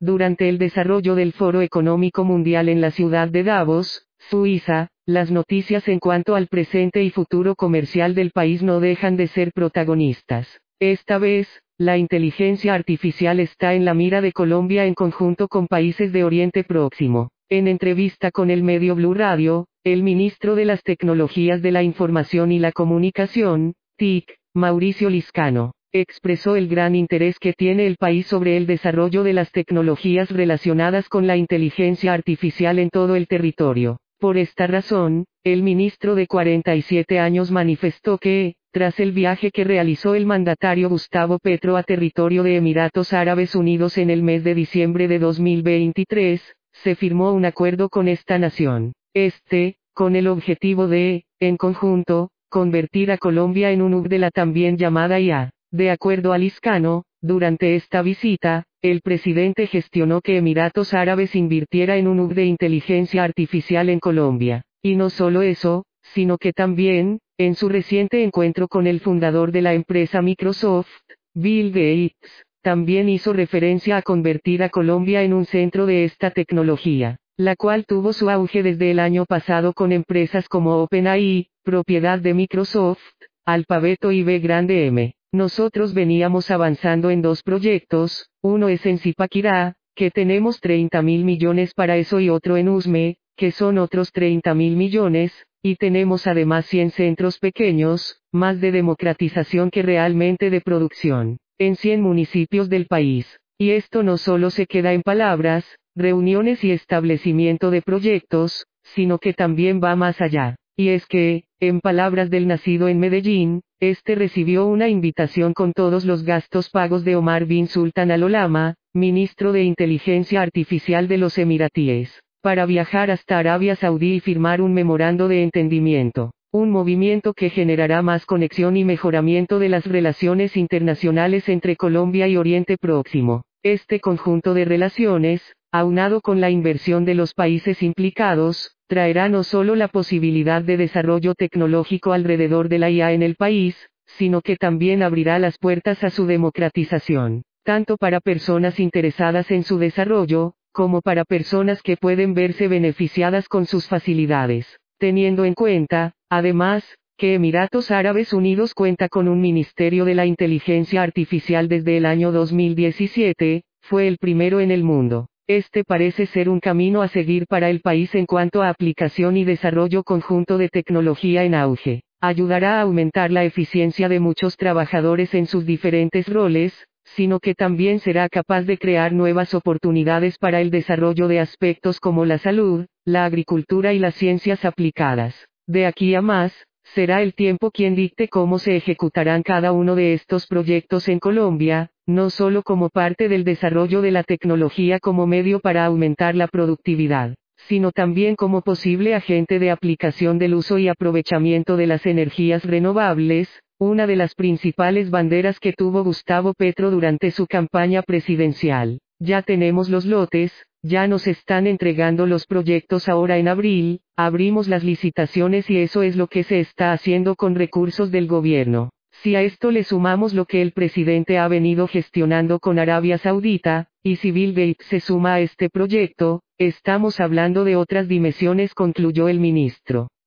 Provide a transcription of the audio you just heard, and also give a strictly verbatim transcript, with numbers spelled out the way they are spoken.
durante el desarrollo del Foro Económico Mundial en la ciudad de Davos, Suiza, las noticias en cuanto al presente y futuro comercial del país no dejan de ser protagonistas. Esta vez, la inteligencia artificial está en la mira de Colombia en conjunto con países de Oriente Próximo. En entrevista con el medio Blue Radio, el ministro de las Tecnologías de la Información y la Comunicación, T I C, Mauricio Liscano, expresó el gran interés que tiene el país sobre el desarrollo de las tecnologías relacionadas con la inteligencia artificial en todo el territorio. Por esta razón, el ministro de cuarenta y siete años manifestó que, tras el viaje que realizó el mandatario Gustavo Petro a territorio de Emiratos Árabes Unidos en el mes de diciembre de dos mil veintitrés, se firmó un acuerdo con esta nación. Este, con el objetivo de, en conjunto, convertir a Colombia en un hub de la también llamada I A. De acuerdo a Liscano, durante esta visita, el presidente gestionó que Emiratos Árabes invirtiera en un hub de inteligencia artificial en Colombia. Y no solo eso, sino que también, en su reciente encuentro con el fundador de la empresa Microsoft, Bill Gates, también hizo referencia a convertir a Colombia en un centro de esta tecnología, la cual tuvo su auge desde el año pasado con empresas como OpenAI, propiedad de Microsoft, Alphabet y B Grande M. Nosotros veníamos avanzando en dos proyectos, uno es en Zipaquirá, que tenemos treinta mil millones para eso y otro en Usme, que son otros treinta mil millones, y tenemos además cien centros pequeños, más de democratización que realmente de producción, en cien municipios del país. Y esto no solo se queda en palabras, reuniones y establecimiento de proyectos, sino que también va más allá. Y es que, en palabras del nacido en Medellín, este recibió una invitación con todos los gastos pagos de Omar bin Sultan Al Olama, ministro de Inteligencia Artificial de los Emiratíes, para viajar hasta Arabia Saudí y firmar un memorando de entendimiento, un movimiento que generará más conexión y mejoramiento de las relaciones internacionales entre Colombia y Oriente Próximo. Este conjunto de relaciones, aunado con la inversión de los países implicados, traerá no solo la posibilidad de desarrollo tecnológico alrededor de la I A en el país, sino que también abrirá las puertas a su democratización, tanto para personas interesadas en su desarrollo, como para personas que pueden verse beneficiadas con sus facilidades, teniendo en cuenta, además, que Emiratos Árabes Unidos cuenta con un Ministerio de la Inteligencia Artificial desde el año dos mil diecisiete, fue el primero en el mundo. Este parece ser un camino a seguir para el país en cuanto a aplicación y desarrollo conjunto de tecnología en auge. Ayudará a aumentar la eficiencia de muchos trabajadores en sus diferentes roles, sino que también será capaz de crear nuevas oportunidades para el desarrollo de aspectos como la salud, la agricultura y las ciencias aplicadas. De aquí a más, será el tiempo quien dicte cómo se ejecutarán cada uno de estos proyectos en Colombia, no solo como parte del desarrollo de la tecnología como medio para aumentar la productividad, sino también como posible agente de aplicación del uso y aprovechamiento de las energías renovables, una de las principales banderas que tuvo Gustavo Petro durante su campaña presidencial. Ya tenemos los lotes, ya nos están entregando los proyectos ahora en abril, abrimos las licitaciones y eso es lo que se está haciendo con recursos del gobierno. Si a esto le sumamos lo que el presidente ha venido gestionando con Arabia Saudita, y si Bill Gates se suma a este proyecto, estamos hablando de otras dimensiones, concluyó el ministro.